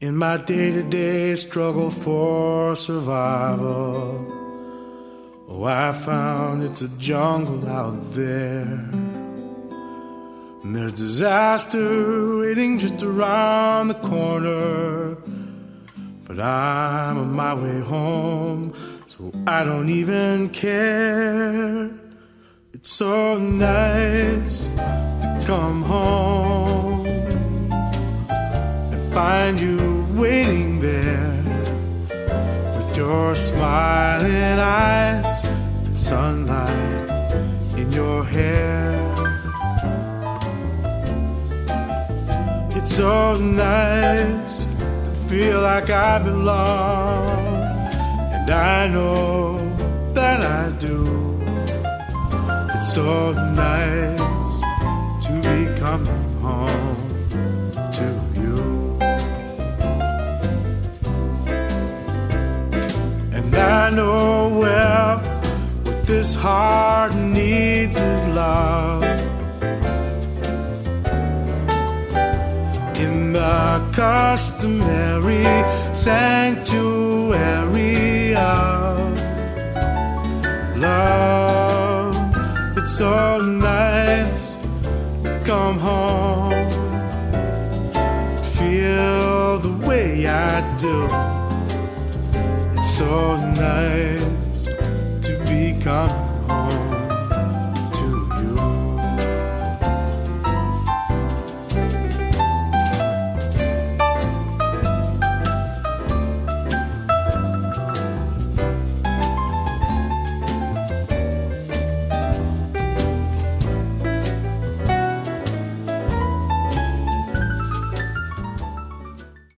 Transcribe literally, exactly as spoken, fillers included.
In my day-to-day struggle for survival, oh, I found it's a jungle out there. And there's disaster waiting just around the corner. But I'm on my way home, so I don't even care. It's so nice to come home and find you waiting there with your smiling eyes and sunlight in your hair. It's so nice to feel like I belong, and I know that I do. It's so nice to be coming home to you. And I know well what this heart needs is love. In the customary sanctuary of love, it's so nice to come home, feel the way I do. It's so nice